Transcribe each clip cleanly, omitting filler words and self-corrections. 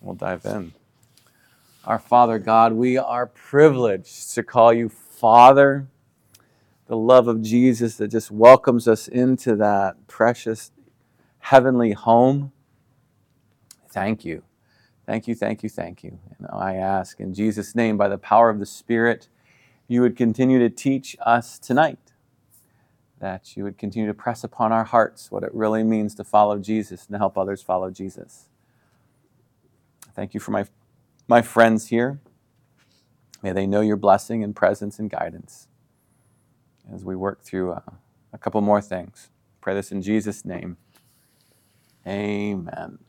We'll dive in. Our Father God, we are privileged to call you Father. The love of Jesus that just welcomes us into that precious heavenly home. Thank you. Thank you, thank you, thank you. And I ask in Jesus' name, by the power of the Spirit, you would continue to teach us tonight, that you would continue to press upon our hearts what it really means to follow Jesus and to help others follow Jesus. Thank you for my friends here. May they know your blessing and presence and guidance as we work through a couple more things. Pray this in Jesus' name. Amen.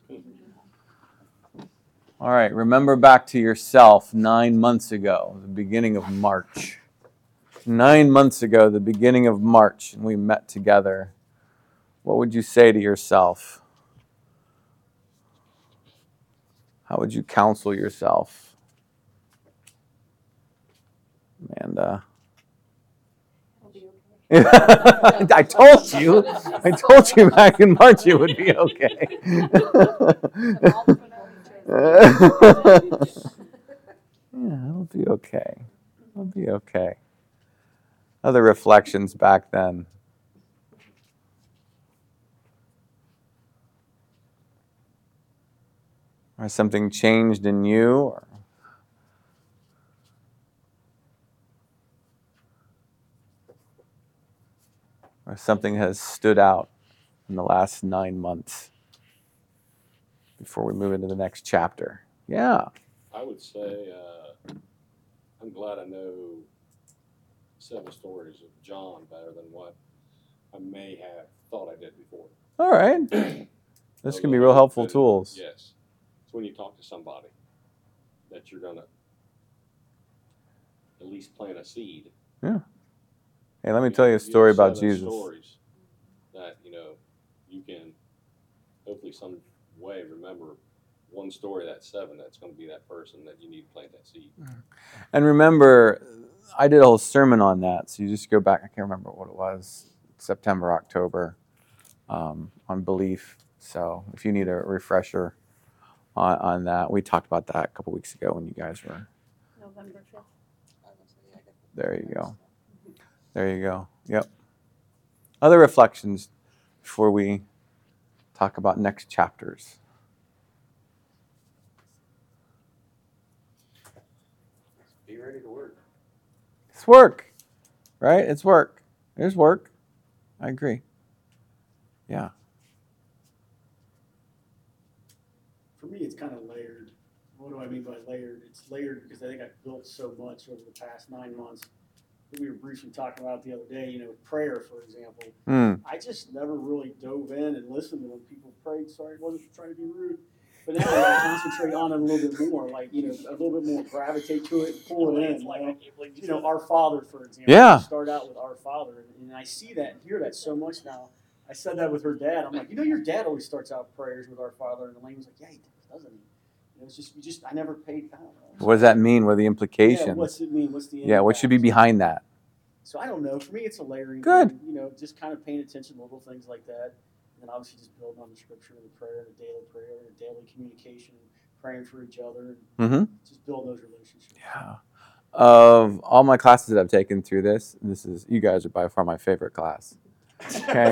All right, remember back to yourself 9 months ago, the beginning of March. 9 months ago, the beginning of March, and we met together. What would you say to yourself? How would you counsel yourself? Amanda? I told you back in March it would be okay. Yeah, it'll be okay. It'll be okay. Other reflections back then. Has something changed in you? Or something has stood out in the last 9 months before we move into the next chapter? Yeah. I would say I'm glad I know 7 stories of John better than what I may have thought I did before. All right. This can be real helpful tools. Yes. It's when you talk to somebody that you're going to at least plant a seed. Yeah. Hey, let me tell you a story about Jesus. Stories that, you can hopefully some way remember one story, that 7, that's going to be that person that you need to plant that seed. And remember, I did a whole sermon on that. So you just go back, I can't remember what it was, September, October, on belief. So if you need a refresher on that, we talked about that a couple weeks ago when you guys were. November 5th. There you go. There you go. Yep. Other reflections before we talk about next chapters. Be ready to work. It's work, right? It's work. There's work. I agree. Yeah. For me, it's kind of layered. What do I mean by layered? It's layered because I think I've built so much over the past 9 months. We were briefly talking about the other day, prayer, for example. I just never really dove in and listened to when people prayed. Sorry, I wasn't trying to be rude. But now I concentrate on it a little bit more, a little bit more gravitate to it and pull it in. Our Father, for example. Yeah. Start out with Our Father. And I see that and hear that so much now. I said that with her dad. I'm like, your dad always starts out prayers with Our Father. And Elaine was like, yeah, he does, doesn't he? It's I never paid, I don't know. What does that mean? What are the implications? Yeah, what's it mean? What's the impact? Yeah, what should be behind that? So I don't know. For me, it's a layering. Good. Thing, just kind of paying attention to little things like that. And then obviously just building on the scripture and the prayer and the daily prayer and the daily communication, praying for each other, and just build those relationships. Yeah. Of all my classes that I've taken through this is, you guys are by far my favorite class. Okay.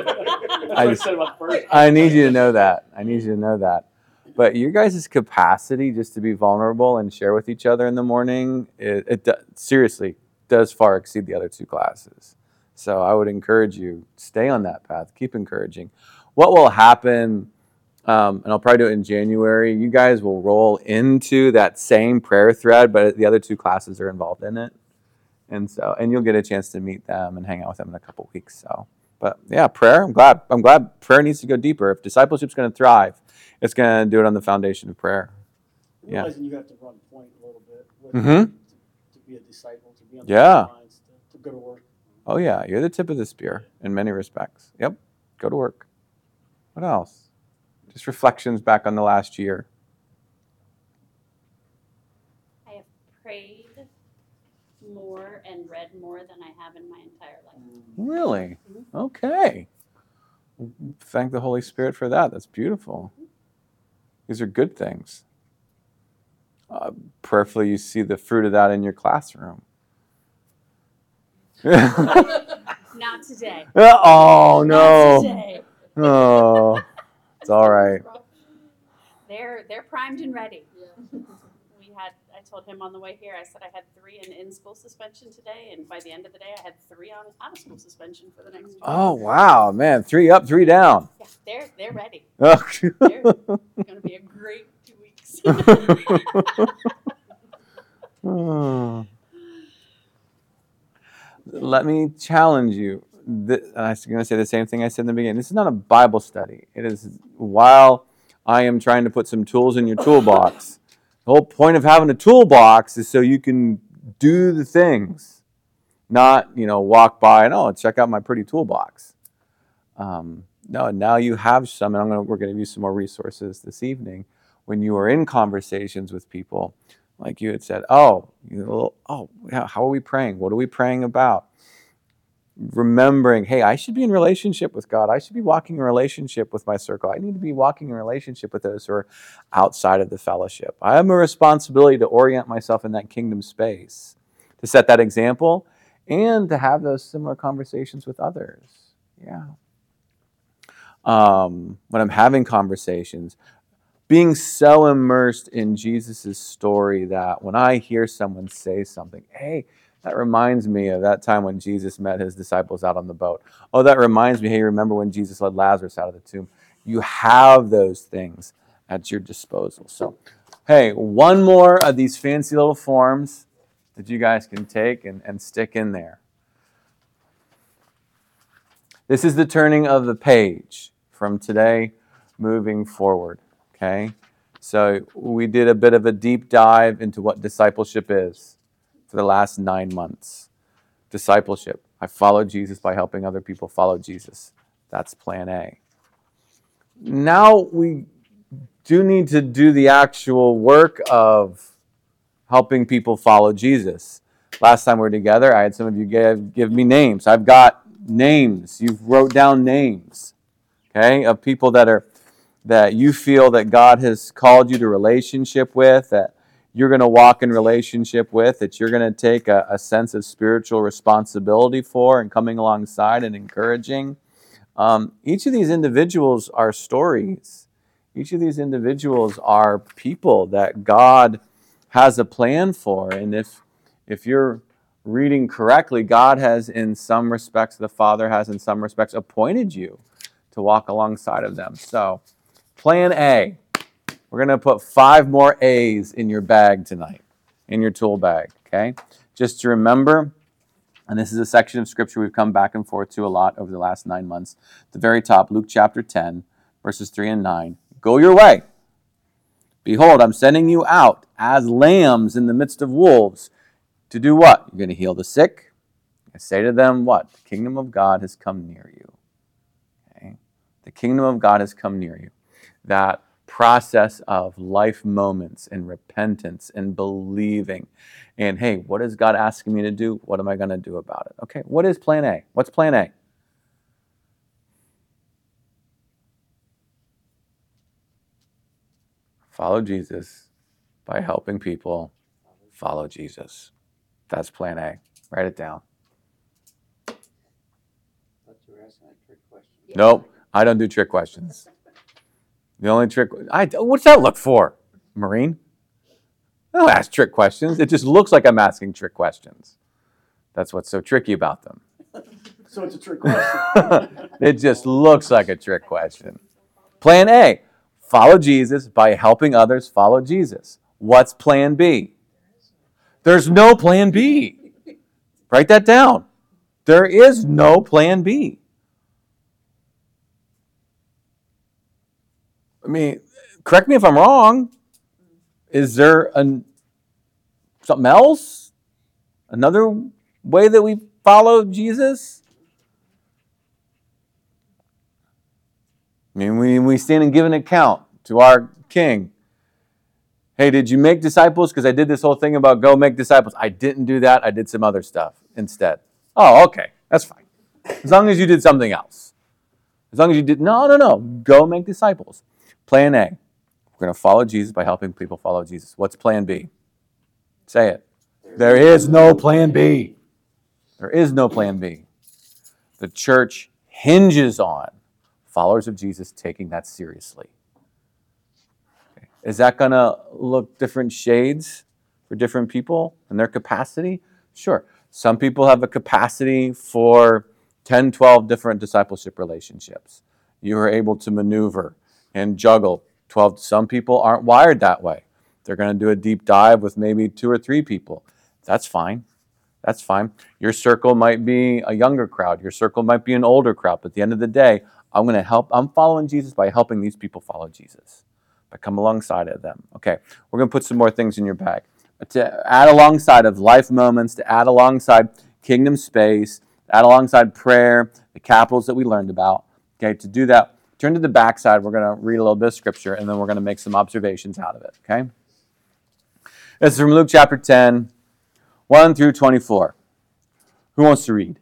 I need you to know that. But your guys' capacity just to be vulnerable and share with each other in the morning, it seriously does far exceed the other 2 classes. So I would encourage you, stay on that path, keep encouraging. What will happen, and I'll probably do it in January, you guys will roll into that same prayer thread, but the other 2 classes are involved in it. And you'll get a chance to meet them and hang out with them in a couple weeks. But yeah, prayer, I'm glad prayer needs to go deeper. If discipleship's going to thrive, it's going to do it on the foundation of prayer. Realizing you have to run point a little bit to be a disciple, to be on the lines, to go to work. Oh yeah, you're the tip of the spear in many respects. Yep, go to work. What else? Just reflections back on the last year. I have prayed more and read more than I have in my entire life. Really? Okay. Thank the Holy Spirit for that. That's beautiful. These are good things. Prayerfully, you see the fruit of that in your classroom. Not today. Oh, Not no. today. Oh, it's all right. They're primed and ready. I told him on the way here, I said I had 3 in-school suspension today, and by the end of the day, I had 3 on out-of-school suspension for the next 2 weeks. Oh, wow, man. 3 up, 3 down. Yeah, they're ready. Oh. They're going to be a great 2 weeks. Oh. Let me challenge you. I was going to say the same thing I said in the beginning. This is not a Bible study. It is while I am trying to put some tools in your toolbox. The whole point of having a toolbox is so you can do the things, not, walk by and, oh, check out my pretty toolbox. No, now you have some, and we're going to use some more resources this evening. When you are in conversations with people, like you had said, how are we praying? What are we praying about? Remembering, hey, I should be in relationship with God. I should be walking in relationship with my circle. I need to be walking in relationship with those who are outside of the fellowship. I have a responsibility to orient myself in that kingdom space, to set that example, and to have those similar conversations with others. Yeah. When I'm having conversations, being so immersed in Jesus' story that when I hear someone say something, hey, that reminds me of that time when Jesus met his disciples out on the boat. Oh, that reminds me, hey, remember when Jesus led Lazarus out of the tomb? You have those things at your disposal. So, hey, one more of these fancy little forms that you guys can take and stick in there. This is the turning of the page from today moving forward. Okay, so we did a bit of a deep dive into what discipleship is for the last 9 months. Discipleship. I follow Jesus by helping other people follow Jesus. That's plan A. Now we do need to do the actual work of helping people follow Jesus. Last time we were together, I had some of you give me names. I've got names. You've wrote down names, okay, of people that you feel that God has called you to relationship with, that you're going to walk in relationship with, that you're going to take a sense of spiritual responsibility for and coming alongside and encouraging. Each of these individuals are stories. Each of these individuals are people that God has a plan for. And if you're reading correctly, God has in some respects, the Father has in some respects appointed you to walk alongside of them. So, plan A. We're going to put 5 more A's in your bag tonight, in your tool bag, okay? Just to remember, and this is a section of Scripture we've come back and forth to a lot over the last 9 months. At the very top, Luke chapter 10, verses 3 and 9. Go your way. Behold, I'm sending you out as lambs in the midst of wolves. To do what? You're going to heal the sick. I say to them, what? The kingdom of God has come near you. Okay? The kingdom of God has come near you. That process of life moments and repentance and believing. And hey, what is God asking me to do? What am I going to do about it? Okay, what is plan A? What's plan A? Follow Jesus by helping people follow Jesus. That's plan A. Write it down. Nope, I don't do trick questions. The only trick, what's that look for, Maureen? I don't ask trick questions. It just looks like I'm asking trick questions. That's what's so tricky about them. So it's a trick question. It just looks like a trick question. Plan A, follow Jesus by helping others follow Jesus. What's plan B? There's no plan B. Write that down. There is no plan B. I mean, correct me if I'm wrong. Is there something else? Another way that we follow Jesus? I mean, we stand and give an account to our King. Hey, did you make disciples? Because I did this whole thing about go make disciples. I didn't do that. I did some other stuff instead. Oh, okay. That's fine. As long as you did something else. As long as you did, no. Go make disciples. Plan A. We're going to follow Jesus by helping people follow Jesus. What's plan B? Say it. There is no plan B. There is no plan B. The church hinges on followers of Jesus taking that seriously. Okay. Is that going to look different shades for different people and their capacity? Sure. Some people have a capacity for 10, 12 different discipleship relationships. You are able to maneuver and juggle 12. Some people aren't wired that way. They're going to do a deep dive with maybe 2 or 3 people. That's fine. That's fine. Your circle might be a younger crowd. Your circle might be an older crowd. But at the end of the day, I'm following Jesus by helping these people follow Jesus. By come alongside of them. Okay, we're going to put some more things in your bag. To add alongside of life moments, to add alongside kingdom space, add alongside prayer, the capitals that we learned about. Okay, to do that, turn to the backside. We're going to read a little bit of scripture, and then we're going to make some observations out of it. Okay? This is from Luke chapter 10, 1 through 24. Who wants to read?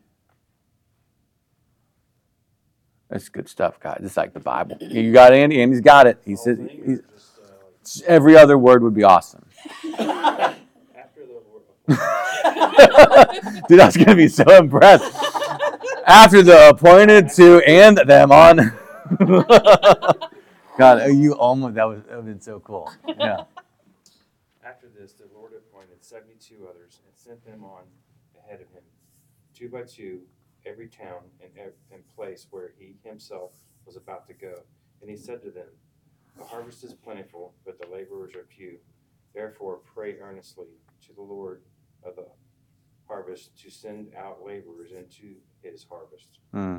That's good stuff, guys. It's like the Bible. You got Andy? Andy's got it. He says every other word would be awesome. After the Dude, I was going to be so impressed. After the appointed to and them on. God, you almost, that would have been so cool. Yeah. After this, the Lord appointed 72 others and sent them on ahead of him, 2 by 2, every town and place where he himself was about to go. And he said to them, the harvest is plentiful, but the laborers are few. Therefore, pray earnestly to the Lord of the harvest to send out laborers into his harvest.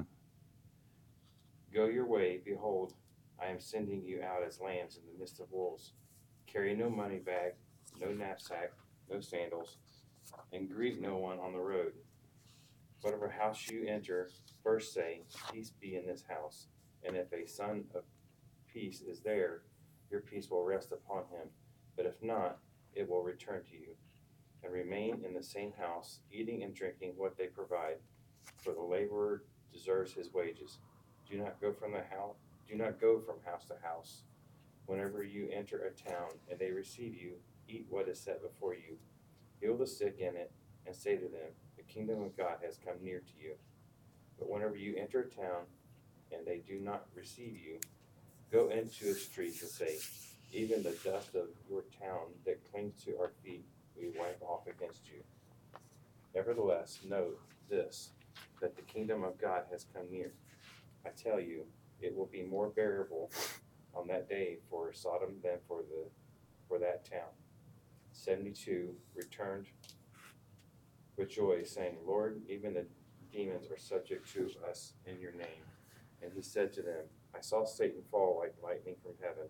Go your way, behold, I am sending you out as lambs in the midst of wolves. Carry no money bag, no knapsack, no sandals, and greet no one on the road. Whatever house you enter, first say, peace be in this house. And if a son of peace is there, your peace will rest upon him. But if not, it will return to you. And remain in the same house, eating and drinking what they provide, for the laborer deserves his wages. Do not go from house to house. Whenever you enter a town and they receive you, eat what is set before you. Heal the sick in it, and say to them, the kingdom of God has come near to you. But whenever you enter a town and they do not receive you, go into its streets and say, even the dust of your town that clings to our feet we wipe off against you. Nevertheless, know this, that the kingdom of God has come near. I tell you, it will be more bearable on that day for Sodom than for that town. 72 returned with joy, saying, Lord, even the demons are subject to us in your name. And he said to them, I saw Satan fall like lightning from heaven.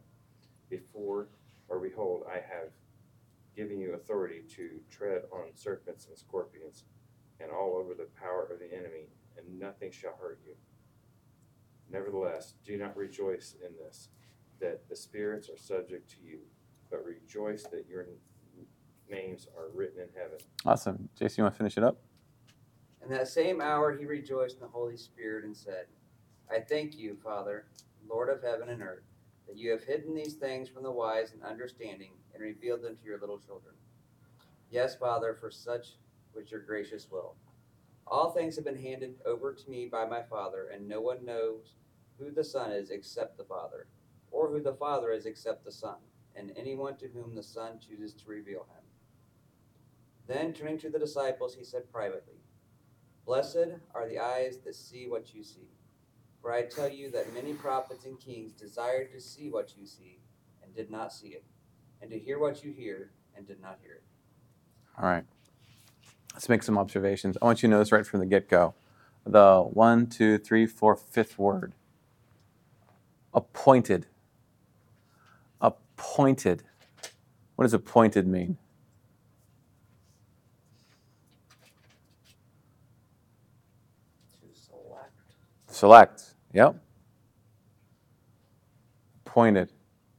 Behold, I have given you authority to tread on serpents and scorpions and all over the power of the enemy, and nothing shall hurt you. Nevertheless, do not rejoice in this, that the spirits are subject to you, but rejoice that your names are written in heaven. Awesome. Jason, you want to finish it up? In that same hour he rejoiced in the Holy Spirit and said, I thank you, Father, Lord of heaven and earth, that you have hidden these things from the wise and understanding and revealed them to your little children. Yes, Father, for such was your gracious will. All things have been handed over to me by my Father, and no one knows who the Son is except the Father, or who the Father is except the Son, and anyone to whom the Son chooses to reveal him. Then, turning to the disciples, he said privately, Blessed are the eyes that see what you see. For I tell you that many prophets and kings desired to see what you see and did not see it, and to hear what you hear and did not hear it. All right. Let's make some observations. I want you to notice right from the get-go. The 1, 2, 3, 4, 5th word. Appointed. Appointed. What does appointed mean? To select. Select. Yep. Appointed.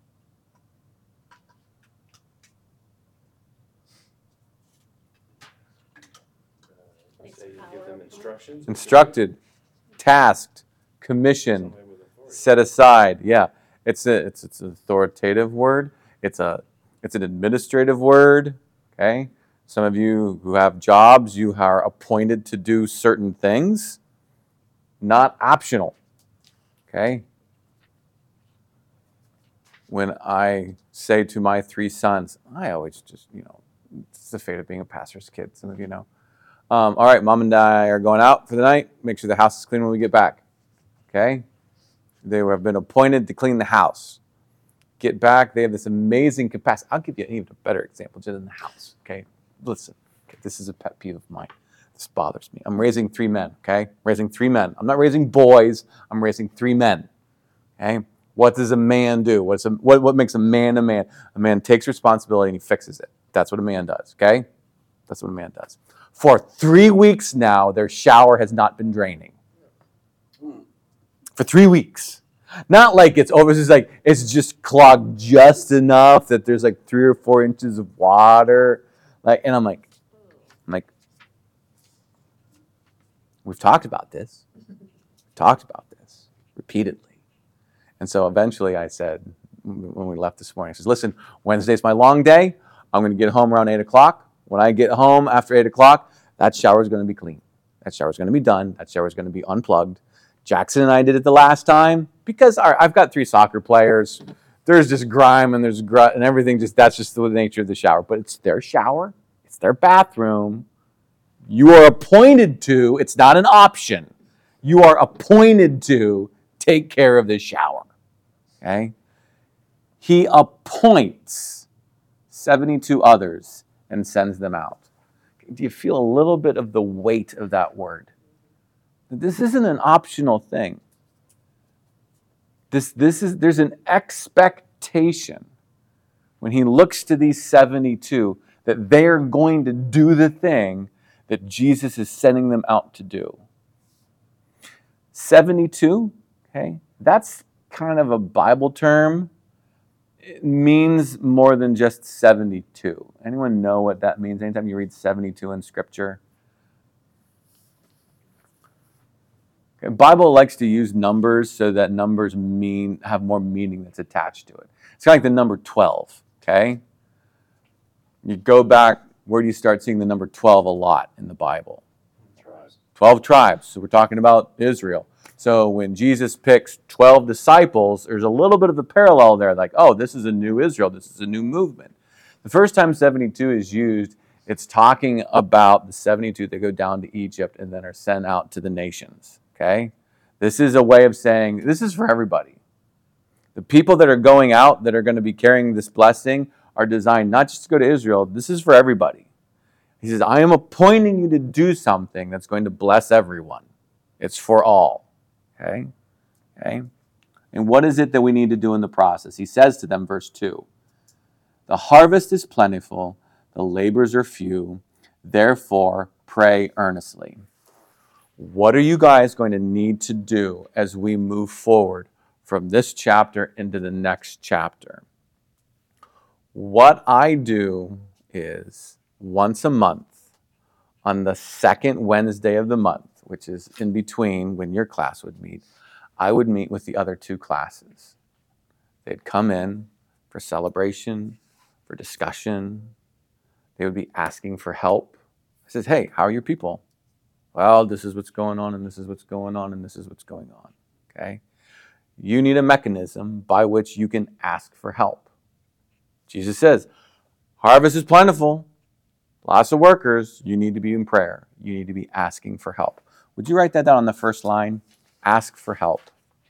Say you give them instructions. Instructed. Tasked. Commissioned. Somebody with authority. Set aside. Yeah. It's an authoritative word. It's an administrative word. Okay. Some of you who have jobs, you are appointed to do certain things, not optional. Okay. When I say to my 3 sons, I always just, it's the fate of being a pastor's kid. Some of you know. All right, Mom and I are going out for the night. Make sure the house is clean when we get back. Okay. They have been appointed to clean the house. Get back. They have this amazing capacity. I'll give you an even a better example just in the house. Okay. Listen, okay, this is a pet peeve of mine. This bothers me. I'm raising 3 men, okay? Raising 3 men. I'm not raising boys. I'm raising 3 men, okay? What does a man do? What makes a man a man? A man takes responsibility and he fixes it. That's what a man does, okay? That's what a man does. For 3 weeks now, their shower has not been draining. For 3 weeks. Not like it's over. It's just like it's just clogged just enough that there's like 3 or 4 inches of water. And I'm like, we've talked about this. Repeatedly. And so eventually I said, when we left this morning, I said, listen, Wednesday's my long day. I'm going to get home around 8 o'clock. When I get home after 8 o'clock, that shower is going to be clean. That shower is going to be done. That shower is going to be unplugged. Jackson and I did it the last time because I've got 3 soccer players. There's just grime and there's grut and everything. That's just the nature of the shower. But it's their shower. It's their bathroom. You are appointed to. It's not an option. You are appointed to take care of this shower. Okay? He appoints 72 others and sends them out. Do you feel a little bit of the weight of that word? This isn't an optional thing. There's an expectation when he looks to these 72 that they are going to do the thing that Jesus is sending them out to do. 72, okay, that's kind of a Bible term. It means more than just 72. Anyone know what that means? Anytime you read 72 in Scripture? Okay, Bible likes to use numbers so that numbers have more meaning that's attached to it. It's kind of like the number 12, okay? You go back, where do you start seeing the number 12 a lot in the Bible? 12 tribes. So we're talking about Israel. So when Jesus picks 12 disciples, there's a little bit of a parallel there, like, oh, this is a new Israel. This is a new movement. The first time 72 is used, it's talking about the 72 that go down to Egypt and then are sent out to the nations. Okay? This is a way of saying, this is for everybody. The people that are going out, that are going to be carrying this blessing, are designed not just to go to Israel. This is for everybody. He says, I am appointing you to do something that's going to bless everyone. It's for all. Okay? Okay? And what is it that we need to do in the process? He says to them, verse 2, the harvest is plentiful, the laborers are few, therefore pray earnestly. What are you guys going to need to do as we move forward from this chapter into the next chapter? What I do is once a month, on the second Wednesday of the month, which is in between when your class would meet, I would meet with the other 2 classes. They'd come in for celebration, for discussion. They would be asking for help. I says, hey, how are your people? Well, this is what's going on, and this is what's going on, and this is what's going on. Okay? You need a mechanism by which you can ask for help. Jesus says, harvest is plentiful, lots of workers. You need to be in prayer. You need to be asking for help. Would you write that down on the first line? Ask for help.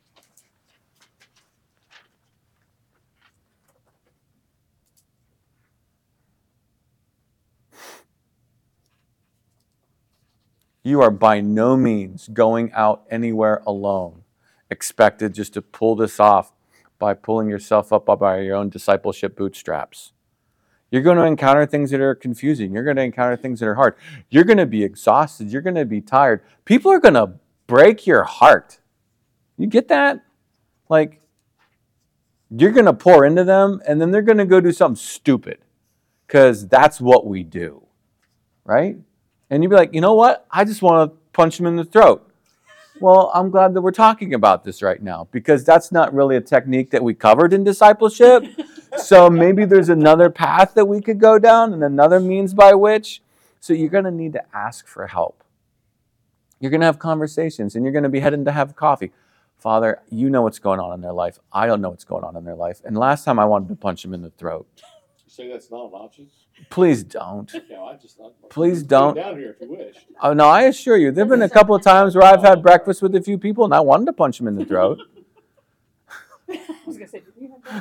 You are by no means going out anywhere alone, expected just to pull this off by pulling yourself up by your own discipleship bootstraps. You're going to encounter things that are confusing. You're going to encounter things that are hard. You're going to be exhausted. You're going to be tired. People are going to break your heart. You get that? Like, you're going to pour into them, and then they're going to go do something stupid because that's what we do, right? And you'd be like, you know what? I just want to punch them in the throat. Well, I'm glad that we're talking about this right now because that's not really a technique that we covered in discipleship. So maybe there's another path that we could go down and another means by which. So you're going to need to ask for help. You're going to have conversations and you're going to be heading to have coffee. Father, you know what's going on in their life. I don't know what's going on in their life. And last time I wanted to punch him in the throat. You say that's not an option? Please don't. Yeah, Please Come don't. down here if you wish. Oh, no, I assure you, there have been a couple of times where I've had breakfast with a few people and I wanted to punch them in the throat. I was gonna say, did you have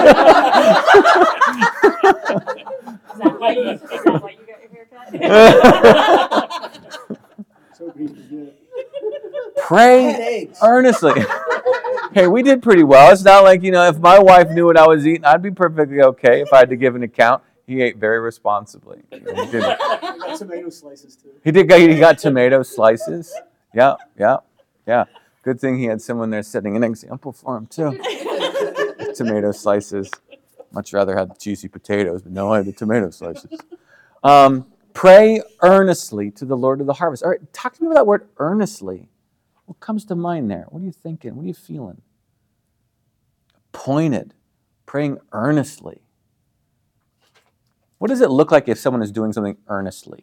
that? Is that why you got your haircut? So he could do it. Pray earnestly. Hey, we did pretty well. It's not like, if my wife knew what I was eating, I'd be perfectly okay if I had to give an account. He ate very responsibly. He did. I got tomato slices too. He got tomato slices. Yeah. Good thing he had someone there setting an example for him, too. Tomato slices. Much rather have the juicy potatoes, but no, I had the tomato slices. Pray earnestly to the Lord of the harvest. All right, talk to me about that word earnestly. What comes to mind there? What are you thinking? What are you feeling? Pointed. Praying earnestly. What does it look like if someone is doing something earnestly?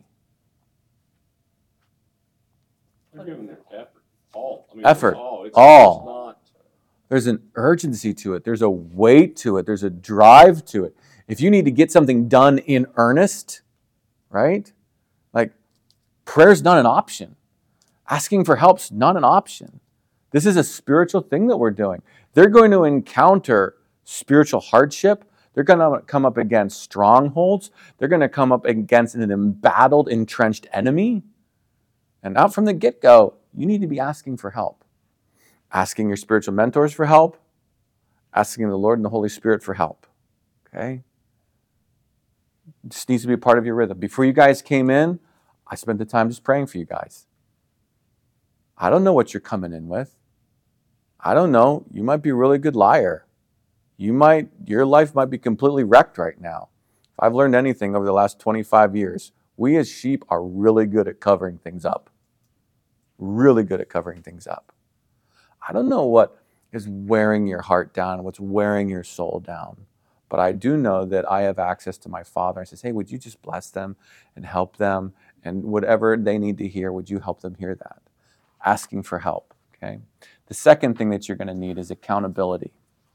They're giving their effort. All. Effort. It's All. not. There's an urgency to it. There's a weight to it. There's a drive to it. If you need to get something done in earnest, right? Like, prayer's not an option. Asking for help's not an option. This is a spiritual thing that we're doing. They're going to encounter spiritual hardship. They're going to come up against strongholds. They're going to come up against an embattled, entrenched enemy. And out from the get-go, you need to be asking for help. Asking your spiritual mentors for help. Asking the Lord and the Holy Spirit for help. Okay? It just needs to be a part of your rhythm. Before you guys came in, I spent the time just praying for you guys. I don't know what you're coming in with. I don't know. You might be a really good liar. Your life might be completely wrecked right now. If I've learned anything over the last 25 years, we as sheep are really good at covering things up. Really good at covering things up. I don't know what is wearing your heart down, what's wearing your soul down. But I do know that I have access to my Father. I says, hey, would you just bless them and help them? And whatever they need to hear, would you help them hear that? Asking for help, okay? The second thing that you're going to need is accountability.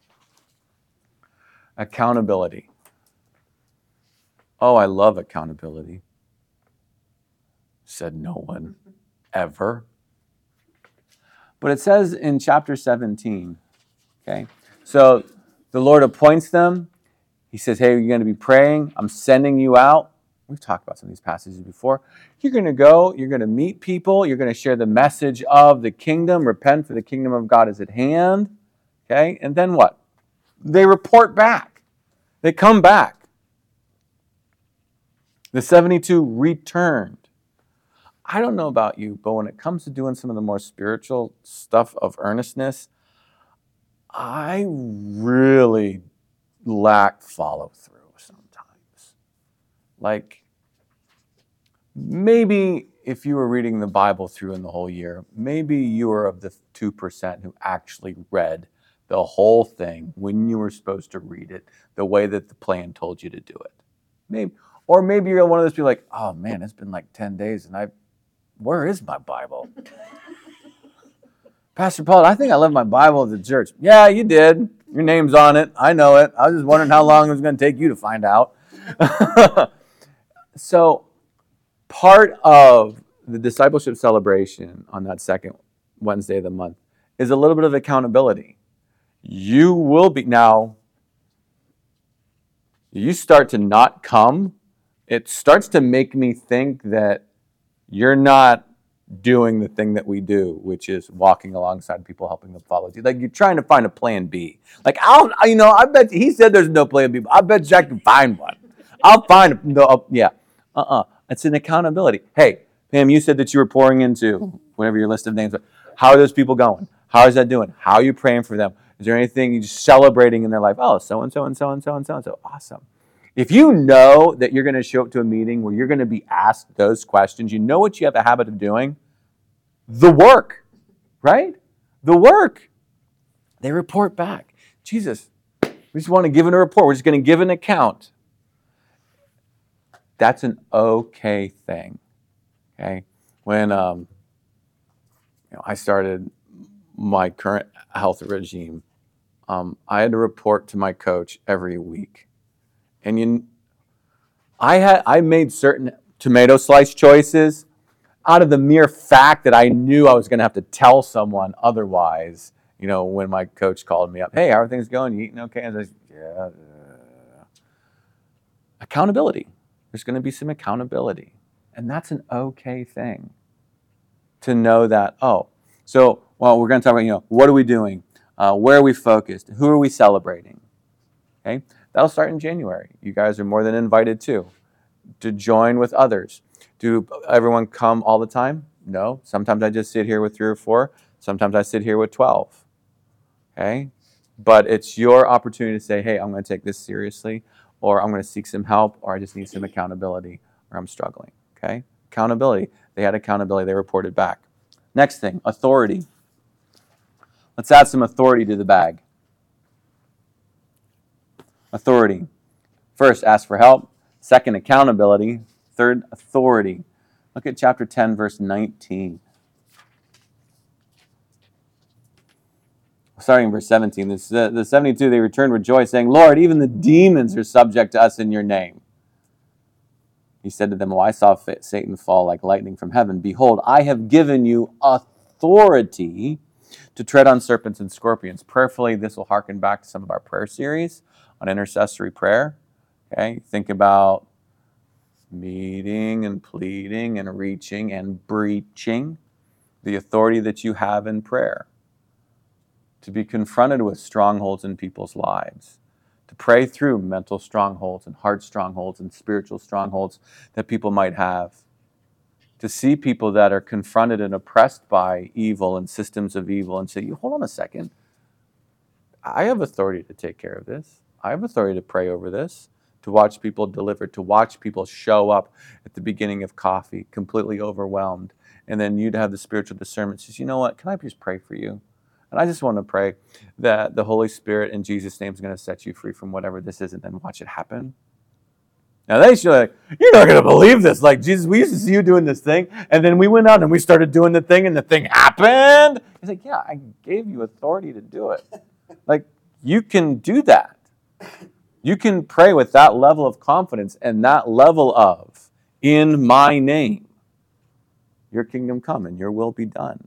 Accountability. Oh, I love accountability. Said no one ever. But it says in chapter 17, okay? So the Lord appoints them. He says, hey, you're going to be praying. I'm sending you out. We've talked about some of these passages before. You're going to go. You're going to meet people. You're going to share the message of the kingdom. Repent, for the kingdom of God is at hand. Okay? And then what? They report back. They come back. The 72 returned. I don't know about you, but when it comes to doing some of the more spiritual stuff of earnestness, I really lack follow through sometimes. Like, maybe if you were reading the Bible through in the whole year, maybe you were of the 2% who actually read the whole thing when you were supposed to read it the way that the plan told you to do it. Maybe. Or maybe you're one of those people like, oh man, it's been like 10 days and where is my Bible? Pastor Paul, I think I left my Bible at the church. Yeah, you did. Your name's on it. I know it. I was just wondering how long it was going to take you to find out. So part of the discipleship celebration on that second Wednesday of the month is a little bit of accountability. You will be, now, you start to not come, it starts to make me think that you're not doing the thing that we do, which is walking alongside people, helping them follow you. Like, you're trying to find a plan B. Like, I bet he said there's no plan B, but I bet you I can find one. I'll find It's an accountability. Hey, Pam, you said that you were pouring into whatever your list of names are. How are those people going? How is that doing? How are you praying for them? Is there anything you're just celebrating in their life? Oh, so-and-so and so-and-so and so-and-so. Awesome. If you know that you're going to show up to a meeting where you're going to be asked those questions, you know what you have a habit of doing? The work. right? The work. They report back. Jesus, we just want to give a report. We're just going to give an account. That's an okay thing. Okay? When I started my current health regime, I had to report to my coach every week. And I made certain tomato slice choices out of the mere fact that I knew I was going to have to tell someone otherwise. When my coach called me up, hey, how are things going? You eating okay? I was like, yeah. Accountability. There's going to be some accountability. And that's an okay thing. To know that, we're going to talk about, what are we doing? Where are we focused? Who are we celebrating? Okay? That'll start in January. You guys are more than invited to join with others. Do everyone come all the time? No. Sometimes I just sit here with 3 or 4. Sometimes I sit here with 12. Okay? But it's your opportunity to say, hey, I'm going to take this seriously, or I'm going to seek some help, or I just need some accountability, or I'm struggling. Okay? Accountability. They had accountability. They reported back. Next thing, authority. Let's add some authority to the bag. Authority. First, ask for help. Second, accountability. Third, authority. Look at chapter 10, verse 19. Starting in verse 17. The 72, they returned with joy, saying, Lord, even the demons are subject to us in your name. He said to them, I saw Satan fall like lightning from heaven. Behold, I have given you authority to tread on serpents and scorpions. Prayerfully, this will harken back to some of our prayer series on intercessory prayer. Okay, think about meeting and pleading and reaching and breaching the authority that you have in prayer. To be confronted with strongholds in people's lives. To pray through mental strongholds and heart strongholds and spiritual strongholds that people might have. To see people that are confronted and oppressed by evil and systems of evil and say, hold on a second. I have authority to take care of this. I have authority to pray over this. To watch people delivered. To watch people show up at the beginning of coffee, completely overwhelmed. And then you'd have the spiritual discernment. Says, you know what? Can I just pray for you? And I just want to pray that the Holy Spirit in Jesus' name is going to set you free from whatever this is, and then watch it happen. Now they should be like, you're not going to believe this. Like, Jesus, we used to see you doing this thing, and then we went out and we started doing the thing, and the thing happened. He's like, yeah, I gave you authority to do it. Like, you can do that. You can pray with that level of confidence and that level of, in my name, your kingdom come and your will be done.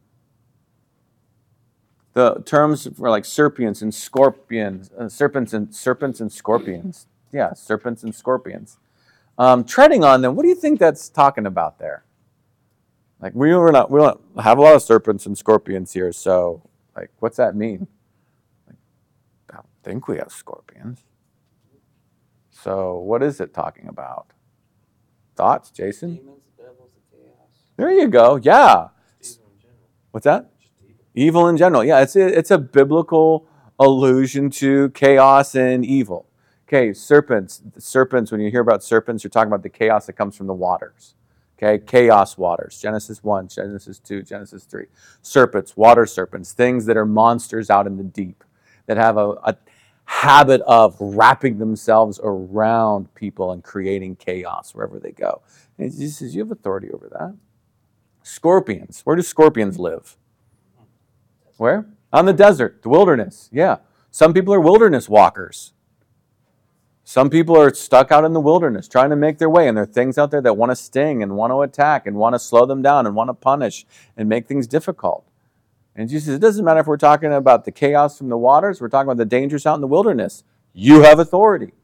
The terms for like serpents and scorpions, serpents and scorpions. Yeah, serpents and scorpions. Treading on them. What do you think that's talking about there? Like we don't have a lot of serpents and scorpions here. So, like, what's that mean? Like, I don't think we have scorpions. So, what is it talking about? Thoughts, Jason? Demons, the devils, the chaos. There you go. Yeah. What's that? Evil in general. Yeah, it's a biblical allusion to chaos and evil. Okay, serpents. When you hear about serpents, you're talking about the chaos that comes from the waters. Okay, chaos waters. Genesis 1, Genesis 2, Genesis 3. Serpents, water serpents, things that are monsters out in the deep, that have a habit of wrapping themselves around people and creating chaos wherever they go. And he says, you have authority over that. Scorpions. Where do scorpions live? Where? On the desert, the wilderness. Yeah. Some people are wilderness walkers. Some people are stuck out in the wilderness trying to make their way, and there are things out there that want to sting and want to attack and want to slow them down and want to punish and make things difficult. And Jesus says, it doesn't matter if we're talking about the chaos from the waters, we're talking about the dangers out in the wilderness. You have authority.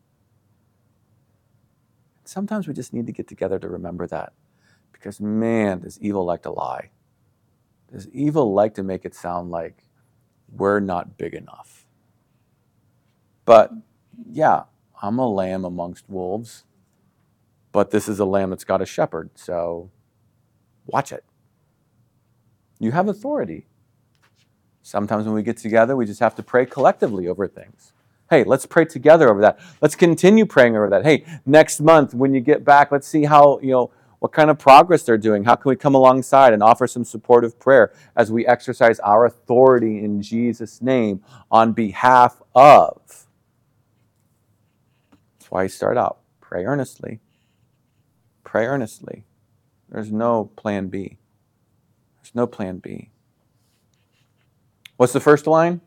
Sometimes we just need to get together to remember that. Because, man, does evil like to lie. Does evil like to make it sound like we're not big enough? But, yeah, I'm a lamb amongst wolves. But this is a lamb that's got a shepherd, so watch it. You have authority. Sometimes when we get together, we just have to pray collectively over things. Hey, let's pray together over that. Let's continue praying over that. Hey, next month when you get back, let's see how, what kind of progress they're doing. How can we come alongside and offer some supportive prayer as we exercise our authority in Jesus' name on behalf of? That's why you start out. Pray earnestly. Pray earnestly. There's no plan B. There's no plan B. What's the first line?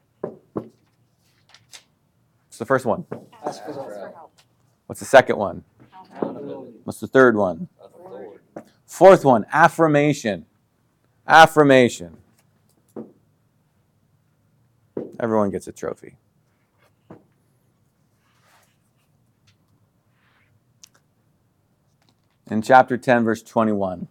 What's the first one? Ask for help. What's the second one? accountability. What's the third one? Authority. Fourth one, affirmation. Affirmation. Everyone gets a trophy. In chapter 10, verse 21.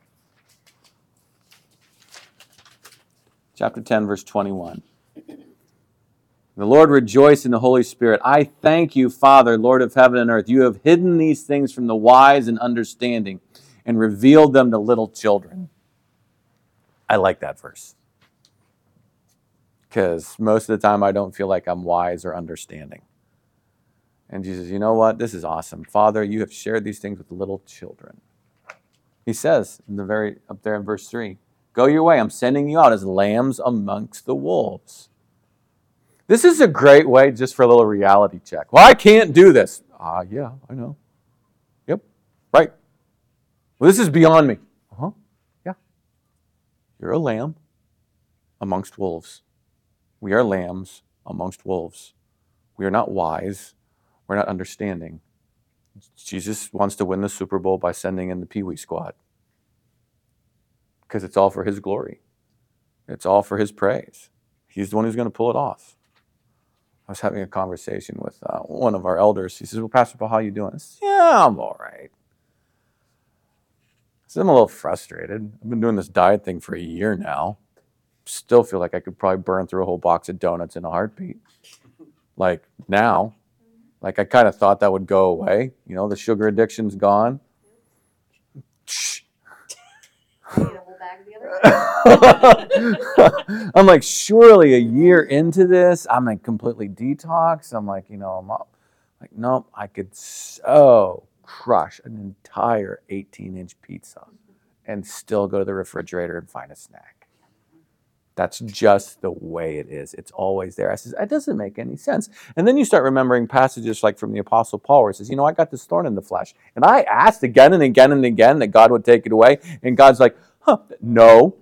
Chapter 10, verse 21. The Lord rejoiced in the Holy Spirit. I thank you, Father, Lord of heaven and earth. You have hidden these things from the wise and understanding and revealed them to little children. I like that verse. Because most of the time I don't feel like I'm wise or understanding. And Jesus, you know what? This is awesome. Father, you have shared these things with little children. He says in the very up there in verse 3, go your way. I'm sending you out as lambs amongst the wolves. This is a great way just for a little reality check. Well, I can't do this. Yeah, I know. Yep, right. Well, this is beyond me. Yeah. You're a lamb amongst wolves. We are lambs amongst wolves. We are not wise. We're not understanding. Jesus wants to win the Super Bowl by sending in the Pee Wee squad. Because it's all for his glory. It's all for his praise. He's the one who's going to pull it off. I was having a conversation with one of our elders. He says, well, Pastor Paul, how you doing? I said, yeah, I'm all right. I said, I'm a little frustrated. I've been doing this diet thing for a year now. Still feel like I could probably burn through a whole box of donuts in a heartbeat. Like now. Like I kind of thought that would go away. You know, the sugar addiction's gone. I'm like, surely a year into this, I'm like completely detox. I'm like, I'm like, nope, I could so crush an entire 18-inch pizza and still go to the refrigerator and find a snack. That's just the way it is. It's always there. I says, it doesn't make any sense. And then you start remembering passages like from the Apostle Paul where he says, I got this thorn in the flesh. And I asked again and again and again that God would take it away. And God's like, no.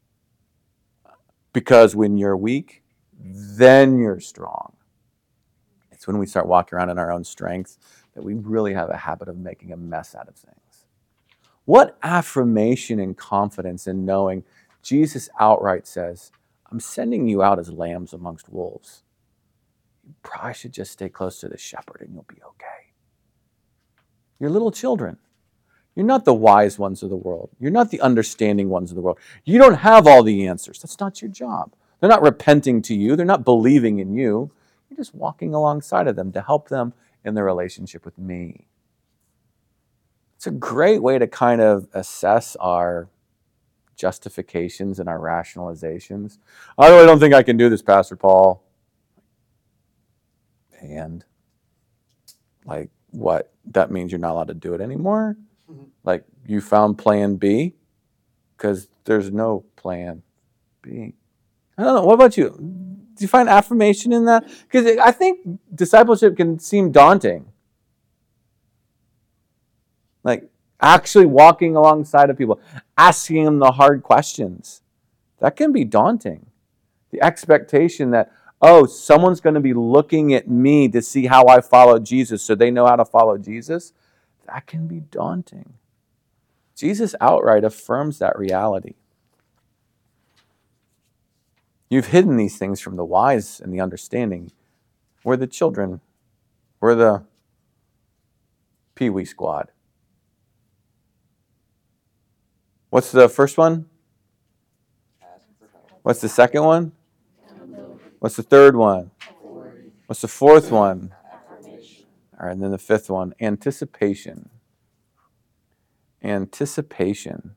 Because when you're weak, then you're strong. It's when we start walking around in our own strength that we really have a habit of making a mess out of things. What affirmation and confidence in knowing Jesus outright says, I'm sending you out as lambs amongst wolves. You probably should just stay close to the shepherd and you'll be okay. You're little children. You're not the wise ones of the world. You're not the understanding ones of the world. You don't have all the answers. That's not your job. They're not repenting to you. They're not believing in you. You're just walking alongside of them to help them in their relationship with me. It's a great way to kind of assess our justifications and our rationalizations. I really don't think I can do this, Pastor Paul. And like what? That means you're not allowed to do it anymore? Like you found plan B? Because there's no plan B. I don't know. What about you? Do you find affirmation in that? Because I think discipleship can seem daunting. Like actually walking alongside of people, asking them the hard questions. That can be daunting. The expectation that, someone's going to be looking at me to see how I follow Jesus so they know how to follow Jesus. That can be daunting. Jesus outright affirms that reality. You've hidden these things from the wise and the understanding. We're the children. We're the Pee Wee squad. What's the first one? Ask for help. What's the second one? What's the third one? What's the fourth one? Affirmation. All right, and then the fifth one, anticipation. Anticipation.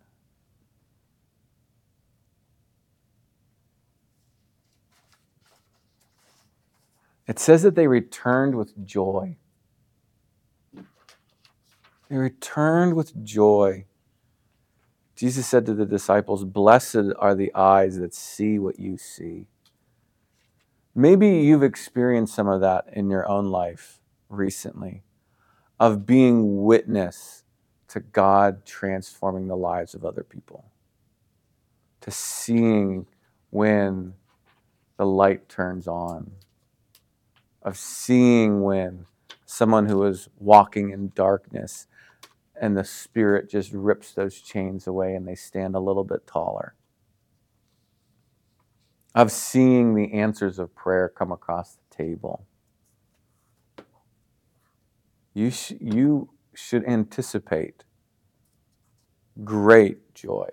It says that they returned with joy. They returned with joy. Jesus said to the disciples, "Blessed are the eyes that see what you see." Maybe you've experienced some of that in your own life recently, of being witness to God transforming the lives of other people, to seeing when the light turns on, of seeing when someone who is walking in darkness and the Spirit just rips those chains away and they stand a little bit taller. Of seeing the answers of prayer come across the table. You should anticipate great joy.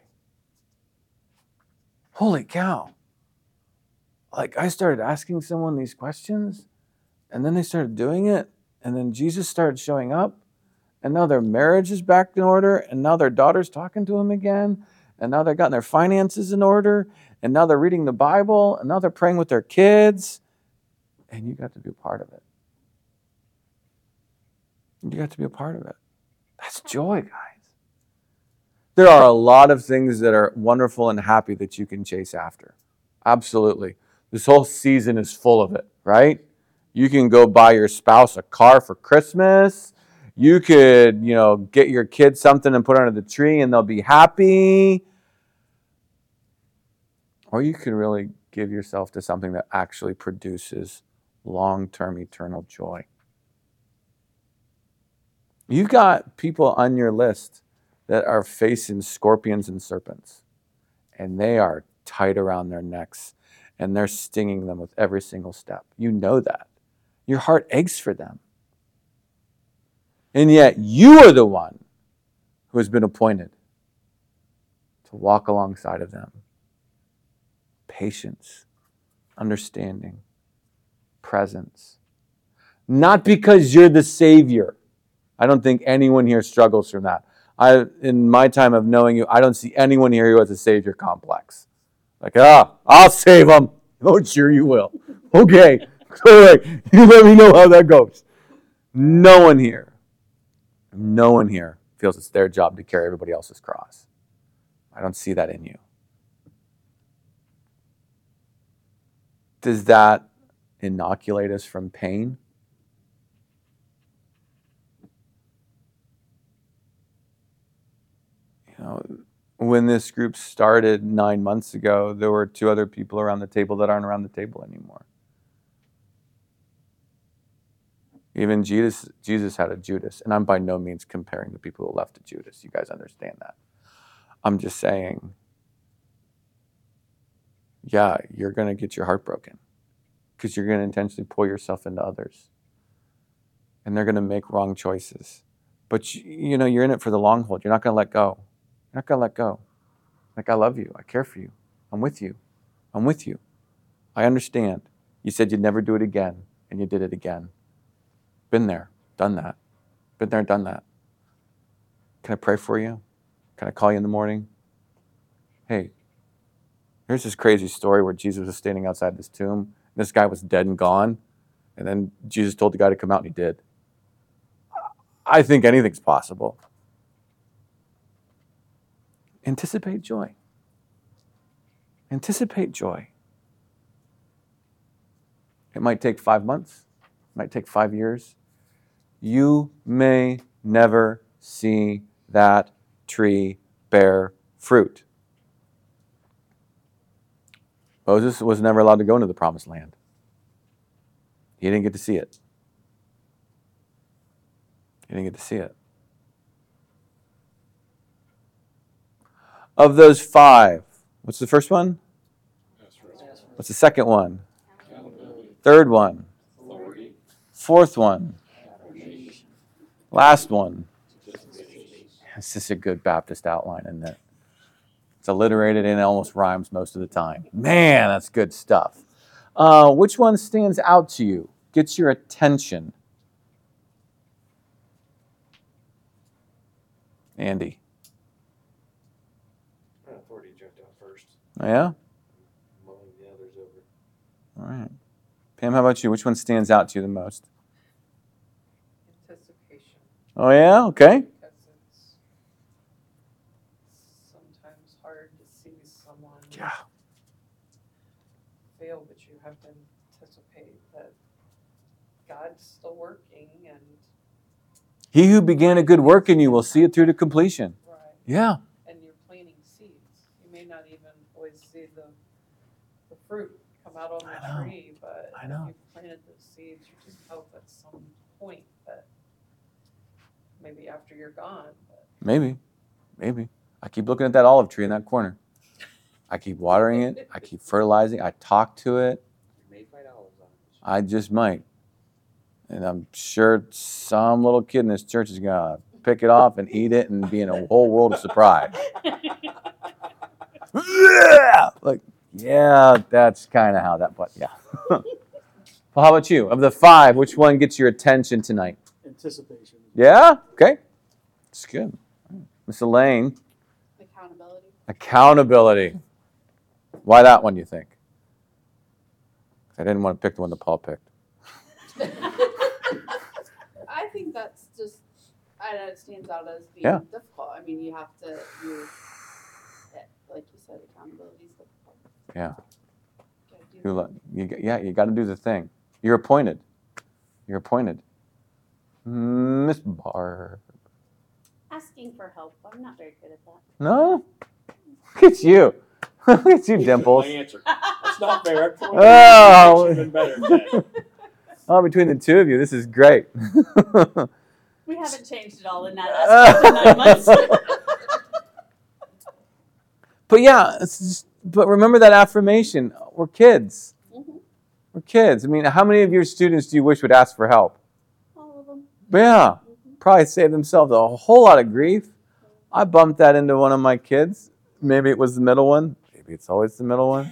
Holy cow. Like, I started asking someone these questions, and then they started doing it, and then Jesus started showing up, and now their marriage is back in order, and now their daughter's talking to him again, and now they've gotten their finances in order, and now they're reading the Bible, and now they're praying with their kids, and you got to be a part of it. You got to be a part of it. That's joy, guys. There are a lot of things that are wonderful and happy that you can chase after. Absolutely. This whole season is full of it, right? You can go buy your spouse a car for Christmas. You could, get your kids something and put it under the tree and they'll be happy. Or you can really give yourself to something that actually produces long-term eternal joy. You've got people on your list that are facing scorpions and serpents, and they are tight around their necks, and they're stinging them with every single step. You know that. Your heart aches for them. And yet you are the one who has been appointed to walk alongside of them. Patience, understanding, presence. Not because you're the Savior. I don't think anyone here struggles from that. In my time of knowing you, I don't see anyone here who has a Savior complex. Like, I'll save them. Oh, sure you will. Okay, all right. You let me know how that goes. No one here feels it's their job to carry everybody else's cross. I don't see that in you. Does that inoculate us from pain? When this group started 9 months ago, there were 2 other people around the table that aren't around the table anymore. Even Jesus had a Judas, and I'm by no means comparing the people who left to Judas. You guys understand that. I'm just saying, yeah, you're going to get your heart broken because you're going to intentionally pour yourself into others, and they're going to make wrong choices. But you're in it for the long haul. You're not going to let go. You're not going to let go. Like, I love you. I care for you. I'm with you. I'm with you. I understand. You said you'd never do it again, and you did it again. Been there, done that. Been there, done that. Can I pray for you? Can I call you in the morning? Hey, here's this crazy story where Jesus was standing outside this tomb. This guy was dead and gone. And then Jesus told the guy to come out, and he did. I think anything's possible. Anticipate joy. Anticipate joy. It might take 5 months. It might take 5 years. You may never see that tree bear fruit. Moses was never allowed to go into the promised land. He didn't get to see it. He didn't get to see it. Of those 5, what's the first one? What's the second one? Third one? Fourth one? Last one? This is a good Baptist outline, isn't it? It's alliterated and it almost rhymes most of the time. Man, that's good stuff. Which one stands out to you? Gets your attention? Andy. Authority jumped out first. Oh, yeah? Mulling the others over. All right. Pam, how about you? Which one stands out to you the most? Anticipation. Oh, yeah? Okay. Because have to anticipate that God's still working and He who began a good work in you will see it through to completion. right, Yeah. and you're planting seeds. You may not even always see the fruit come out on I the know. tree, but I know. if you've planted those seeds, you just hope at some point that maybe after you're gone, but Maybe. I keep looking at that olive tree in that corner. I keep watering it. I keep fertilizing. I talk to it. You may find olives on it. I just might. And I'm sure some little kid in this church is going to pick it off and eat it and be in a whole world of surprise. Like, yeah, that's kind of how that, but yeah. Well, how about you? Of the 5, which one gets your attention tonight? Anticipation. Yeah? Okay. That's good. Miss Elaine, Accountability. accountability. Why that one, you think? I didn't want to pick the one that Paul picked. I think that's just, I know it stands out as being Yeah. difficult. I mean, you have to, like you said, accountability is difficult. Yeah. Gotta do that. You got to do the thing. You're appointed. Miss Barr. Asking for help. I'm not very good at that. No? Look at you. Look at you, Dimples. My answer. That's not fair. Oh. I've been better at that. Oh, between the two of you, this is great. We haven't changed at all in that aspect in 9 months. But yeah, but remember that affirmation. We're kids. Mhm. We're kids. I mean, how many of your students do you wish would ask for help? All of them. Yeah, probably save themselves a whole lot of grief. I bumped that into one of my kids. Maybe it was the middle one. Maybe it's always the middle one.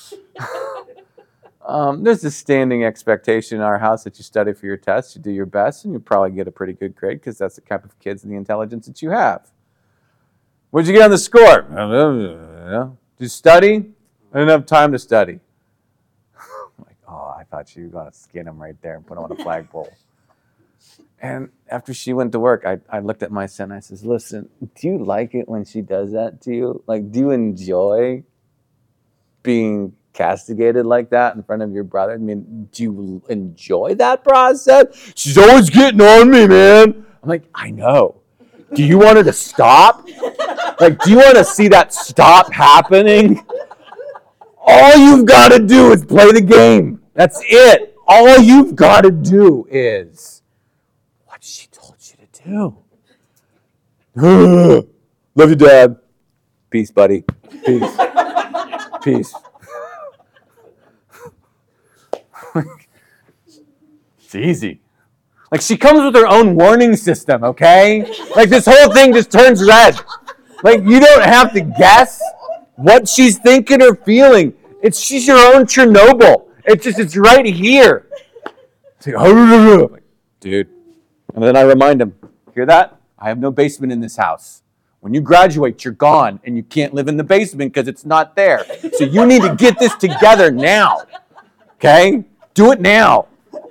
There's a standing expectation in our house that you study for your tests, you do your best, and you probably get a pretty good grade because that's the type of kids and the intelligence that you have. What'd you get on the score? Did you study? I didn't have time to study. Like, oh, I thought you were going to skin him right there and put him on a flagpole. And after she went to work, I looked at my son and I says, listen, do you like it when she does that to you? Like, do you enjoy being castigated like that in front of your brother? I mean, do you enjoy that process? She's always getting on me, man. I'm like, I know. Do you want her to stop? Like, do you want to see that stop happening? All you've got to do is play the game. That's it. All you've got to do is what she told you to do. Love you, Dad. Peace, buddy. Peace. Peace. It's easy. Like, she comes with her own warning system, okay? Like, this whole thing just turns red. Like, you don't have to guess what she's thinking or feeling. She's your own Chernobyl. It's right here. It's like, dude. And then I remind him, hear that? I have no basement in this house. When you graduate, you're gone, and you can't live in the basement because it's not there. So you need to get this together now. Okay? Do it now.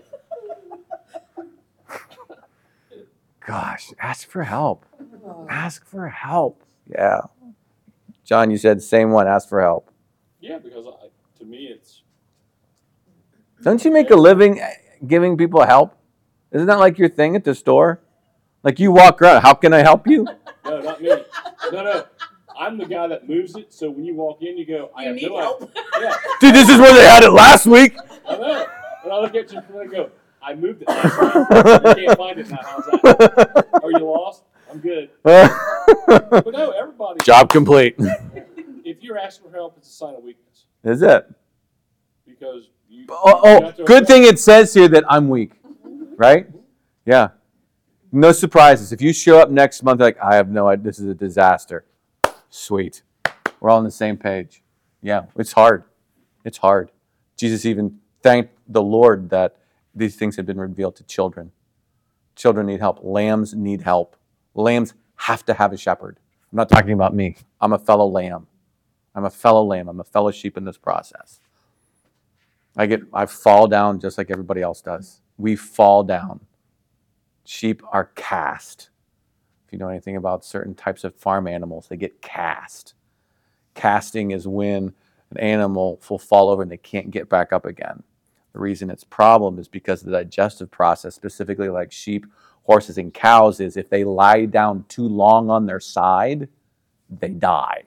Gosh, ask for help. Ask for help. Yeah. John, you said the same one. Ask for help. Yeah, because to me, it's Don't you make a living giving people help? Isn't that like your thing at the store? Like you walk around, how can I help you? no, not me. No. I'm the guy that moves it. So when you walk in, you go, I You have need no help. idea. Yeah, Dude, this is where they had it last week. I know. And I look at you and I go, I moved it last week. You can't find it now. How's that? Are you lost? I'm good. But no, everybody. Job complete. If you're asking for help, it's a sign of weakness Is it? because you. Good thing it says here that I'm weak. Right? Yeah. No surprises. If you show up next month, like, I have no idea, this is a disaster. Sweet. We're all on the same page. Yeah, it's hard. It's hard. Jesus even thanked the Lord that these things have been revealed to children. Children need help. Lambs need help. Lambs have to have a shepherd. I'm not talking about me. I'm a fellow lamb. I'm a fellow sheep in this process. I fall down just like everybody else does. We fall down. Sheep are cast. If you know anything about certain types of farm animals, they get cast. Casting is when an animal will fall over and they can't get back up again. The reason it's a problem is because the digestive process, specifically like sheep, horses, and cows, is if they lie down too long on their side, they die.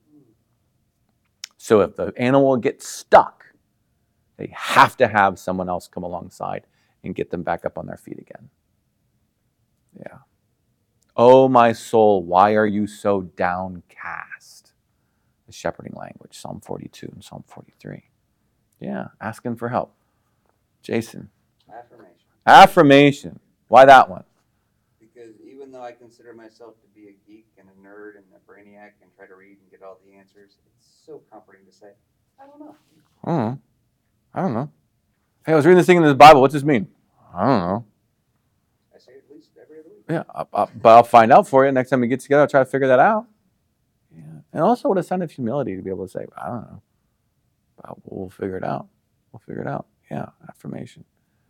So if the animal gets stuck, they have to have someone else come alongside and get them back up on their feet again. Yeah. Oh, my soul, why are you so downcast? The shepherding language, Psalm 42 and Psalm 43. Yeah, asking for help. Jason. Affirmation. Affirmation. Why that one? Because even though I consider myself to be a geek and a nerd and a brainiac and try to read and get all the answers, it's so comforting to say, I don't know. I don't know. Hey, I was reading this thing in the Bible. What's this mean? I don't know. I say it at least every other week. Yeah, but I'll find out for you. Next time we get together, I'll try to figure that out. Yeah. And also with a sign of humility to be able to say, I don't know. But we'll figure it out. We'll figure it out. Yeah, affirmation.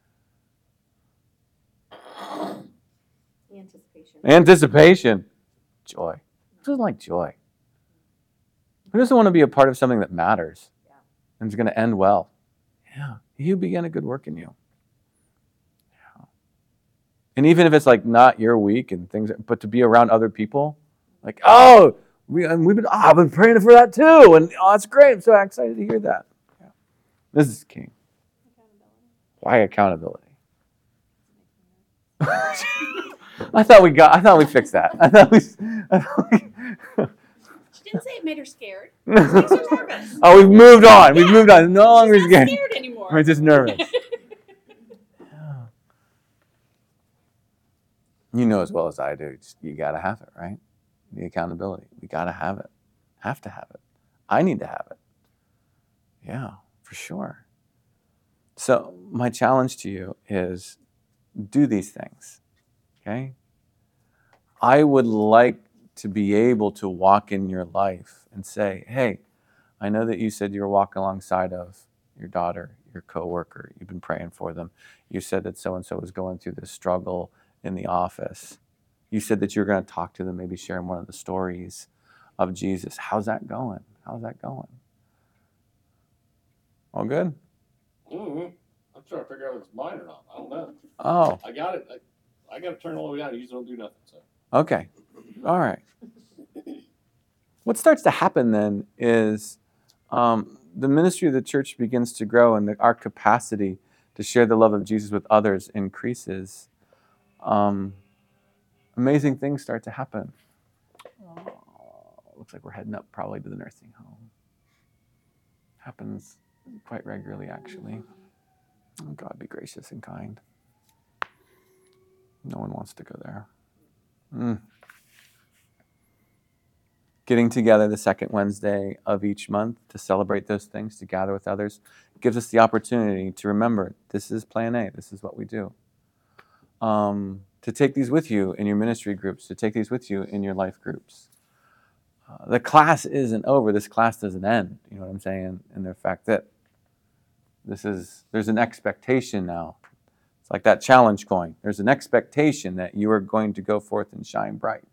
Anticipation. Joy. Who doesn't like joy? Who doesn't want to be a part of something that matters and is going to end well? Yeah. You began a good work in you. Yeah. And even if it's like not your week and things, but to be around other people, like, oh, I've been praying for that too. And oh, that's great. I'm so excited to hear that. Yeah. This is king. Why accountability? I thought we fixed that. She didn't say it made her scared. It makes her nervous. Oh, we've moved on. We've moved on. No longer She's not scared. scared anymore. We're just nervous. You know as well as I do, you got to have it, right? The accountability. We got to have it. Have to have it. I need to have it. Yeah, for sure. So my challenge to you is do these things, okay? I would like to be able to walk in your life and say, hey, I know that you said you were walking alongside of your daughter, your coworker. You've been praying for them. You said that so-and-so was going through this struggle in the office. You said that you were going to talk to them, maybe share one of the stories of Jesus. How's that going? How's that going? All good? Mm-hmm. I'm trying to figure out if it's mine or not. I don't know. Oh, I got it. I got to turn all the way down. You usually don't do nothing. So. okay. All right. What starts to happen then is the ministry of the church begins to grow, and our capacity to share the love of Jesus with others increases. Amazing things start to happen. Looks like we're heading up probably to the nursing home. Happens quite regularly, actually. Oh, God be gracious and kind. No one wants to go there. Getting together the second Wednesday of each month to celebrate those things, to gather with others, gives us the opportunity to remember this is plan A, this is what we do. To take these with you in your ministry groups, to take these with you in your life groups. The class isn't over, this class doesn't end, you know what I'm saying? And the fact that there's an expectation now. It's like that challenge coin. There's an expectation that you are going to go forth and shine bright.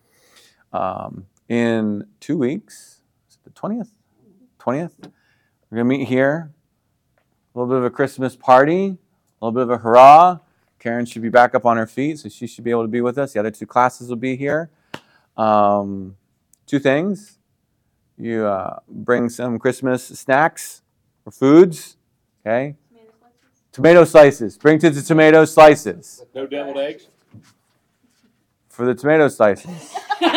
In 2 weeks, is it the 20th? 20th? We're going to meet here. A little bit of a Christmas party, a little bit of a hurrah. Karen should be back up on her feet, so she should be able to be with us. The other two classes will be here. 2 things. You bring some Christmas snacks or foods, okay? Tomato slices. Bring to the tomato slices. No deviled eggs? For the tomato slices.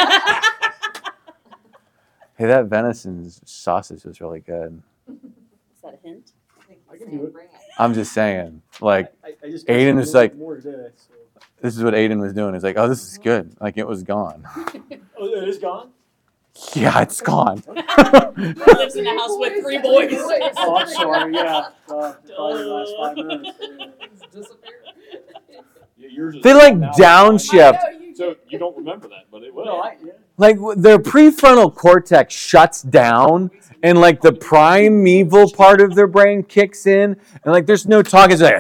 Hey, that venison sausage was really good. Is that a hint? I can do it. I'm just saying, like, I just Aiden is like- more today, so. this is what Aiden was doing. He's like, oh, this is good. Like, it was gone. Oh, it is gone? Yeah, it's gone. He lives in a house with 3 boys. Oh, I'm sorry, yeah. Probably the last 5 minutes. Yeah, yours is They like now. downshift. So you don't remember that, but it will. Well, Like, their prefrontal cortex shuts down, and like the primeval part of their brain kicks in, and like there's no talk. It's like,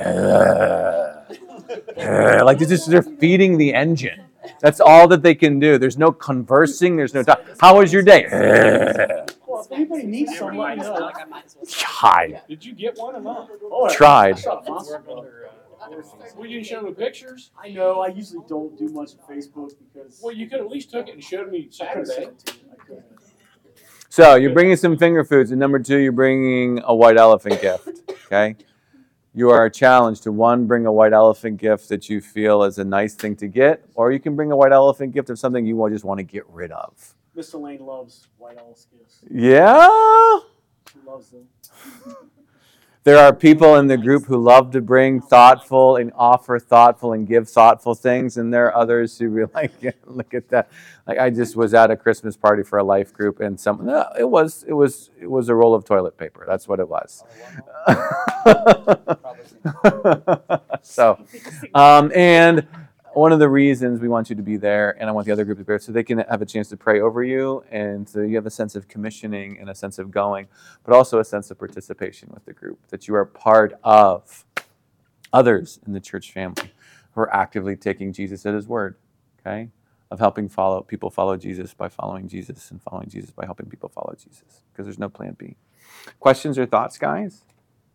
like they're feeding the engine. That's all that they can do. There's no conversing. There's no talk. How was your day? if anybody needs some, let me I feel know. like I might as well. Hide. Did you get one or not? Oh, Tried. I shot monster. Well, you didn't show me pictures. I know, I usually don't do much on Facebook because. Well, you could at least took it and showed me I could've Saturday. sent it to you. I could've. So you're bringing some finger foods, and number 2, you're bringing a white elephant gift. Okay. You are challenged to, 1, bring a white elephant gift that you feel is a nice thing to get, or you can bring a white elephant gift of something you just want to get rid of. Miss Elaine loves white elephant gifts. Yeah. She loves them. There are people in the group who love to bring thoughtful and offer thoughtful and give thoughtful things, and there are others who be like, yeah, look at that. Like I just was at a Christmas party for a life group, and it was a roll of toilet paper. That's what it was. So, and one of the reasons we want you to be there, and I want the other group to be there, so they can have a chance to pray over you, and so you have a sense of commissioning and a sense of going, but also a sense of participation with the group, that you are part of others in the church family who are actively taking Jesus at his word, okay? Of helping people follow Jesus by following Jesus, and following Jesus by helping people follow Jesus, because there's no plan B. Questions or thoughts, guys?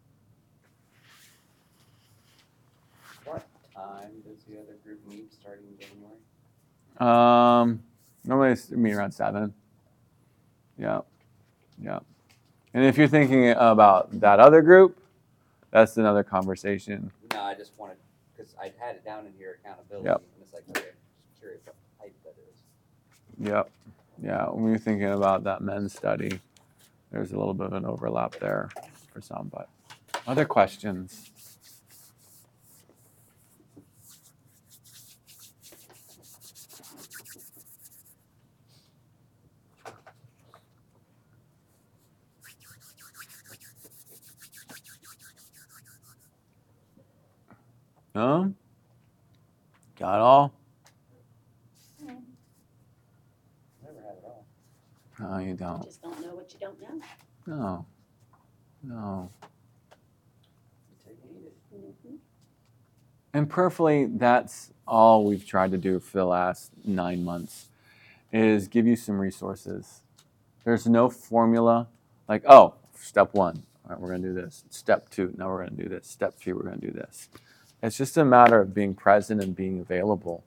What time does the other group meet starting in January? Normally it's meet around 7. Yeah. And if you're thinking about that other group, that's another conversation. No, I just wanted, because I had it down in here, accountability, Yep. and it's like, okay, just curious what type that is. Yep. Yeah, when you're thinking about that men's study, there's a little bit of an overlap there for some, but other questions? No? Got it all? Never have it all. No, you You don't. just don't know what you don't know. No. You take it, eat it. Mhm. And prayerfully, that's all we've tried to do for the last 9 months, is give you some resources. There's no formula like, oh, step 1, all right, we're going to do this. Step 2, now we're going to do this. Step 3, we're going to do this. It's just a matter of being present and being available.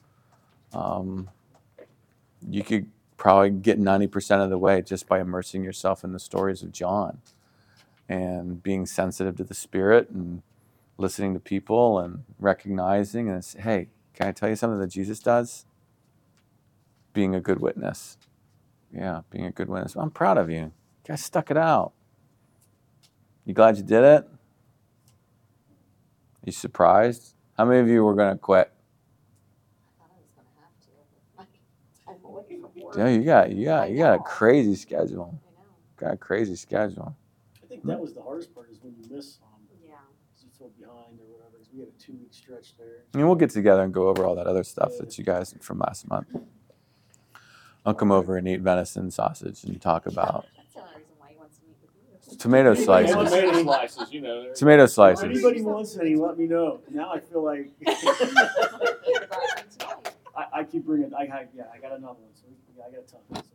You could probably get 90% of the way just by immersing yourself in the stories of John and being sensitive to the Spirit and listening to people and recognizing and say, hey, can I tell you something that Jesus does? Being a good witness. Yeah, being a good witness. I'm proud of you. You guys stuck it out. You glad you did it? You surprised? How many of you were going to quit? I thought I was gonna have to, but I'm away from work. Yeah, you got a crazy schedule. I know. Got a crazy schedule. I think that was the hardest part is when you miss some. Yeah. Because you feel behind or whatever. Because we had a 2-week stretch there. And we'll get together and go over all that other stuff that you guys from last month. I'll come over and eat venison sausage and talk about That's the only reason why he wants to meet with you. tomato Yeah, slices. tomato slices, you know. they're- Tomato If slices. anybody wants any, let me know. Now I feel like I keep bringing. I got another one. So I got a ton. So.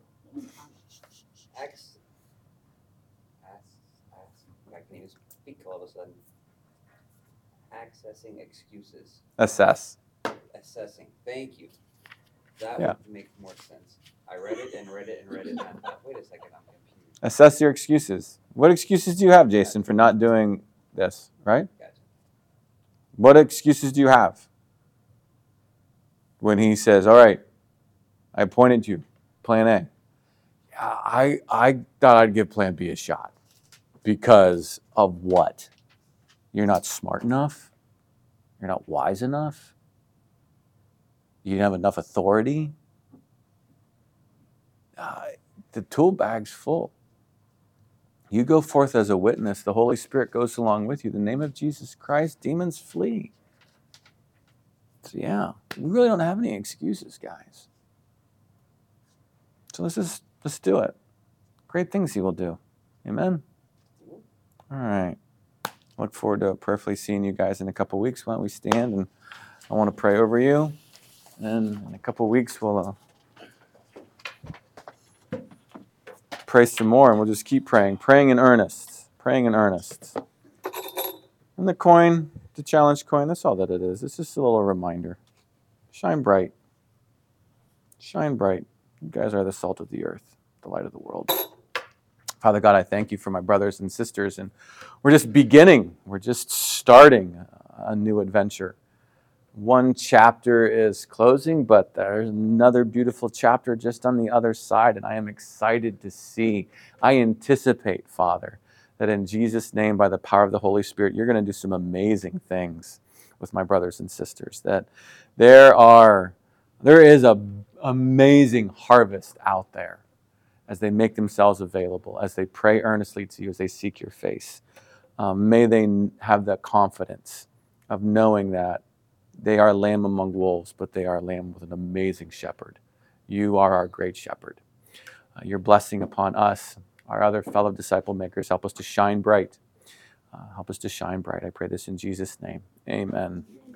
I can't even speak all of a sudden. Accessing excuses. Assess. Assessing. Thank you. That Yeah. would make more sense. I read it and read it and read it, and I thought, wait a second, I'm confused. Assess your excuses. What excuses do you have, Jason, for not doing this, right? Gotcha. What excuses do you have? When he says, all right, I appointed you, plan A. I thought I'd give plan B a shot. Because of what? You're not smart enough? You're not wise enough? You didn't have enough authority? The tool bag's full. You go forth as a witness. The Holy Spirit goes along with you. In the name of Jesus Christ, demons flee. So yeah, we really don't have any excuses, guys. So let's do it. Great things he will do. Amen? All right. Look forward to prayerfully seeing you guys in a couple weeks. Why don't we stand, and I want to pray over you. And in a couple weeks, we'll pray some more, and we'll just keep praying. Praying in earnest. Praying in earnest. And the coin, the challenge coin, that's all that it is. It's just a little reminder. Shine bright. Shine bright. You guys are the salt of the earth, the light of the world. Father God, I thank you for my brothers and sisters, and we're just beginning. We're just starting a new adventure. One chapter is closing, but there's another beautiful chapter just on the other side, and I am excited to see. I anticipate, Father, that in Jesus' name, by the power of the Holy Spirit, you're going to do some amazing things with my brothers and sisters. That there is an amazing harvest out there as they make themselves available, as they pray earnestly to you, as they seek your face. May they have the confidence of knowing that they are lamb among wolves, but they are lamb with an amazing shepherd. You are our great shepherd. Your blessing upon us, our other fellow disciple makers, help us to shine bright. Help us to shine bright. I pray this in Jesus' name. Amen.